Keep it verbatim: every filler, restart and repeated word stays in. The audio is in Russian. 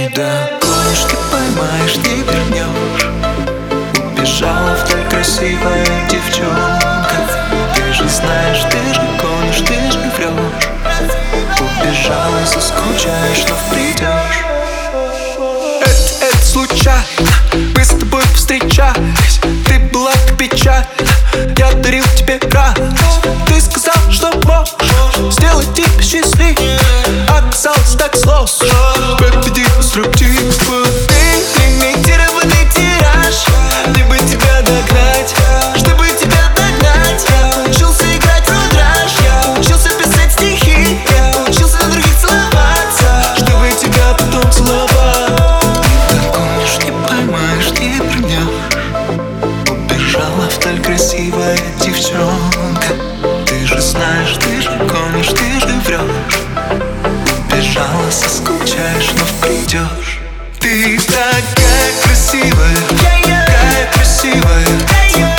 Догонишь, ты поймаешь, ты вернешь. Убежала вдаль красивая девчонка. Ты же знаешь, ты же гонишь, ты же врешь. Убежала, заскучаешь, но придешь. Это, это случайно, мы с тобой встречались. Ты была как печаль, я дарил тебе радость. Ты сказал, что можешь сделать тебя счастливее. Оказалось так сложно, победи структиву. Ты лимитированный тираж, либо тебя догнать. Чтобы тебя догнать, я учился играть в рудражь. Я учился писать стихи, я учился на других целоваться, чтобы тебя потом целовать. Догонишь, не поймаешь, ты вернешь. Убежала вдаль красивая девчонка. Ты же знаешь, ты же гонишь, ты же врешь. Убежала, соскучаешь, но придешь. Ты такая красивая, такая красивая.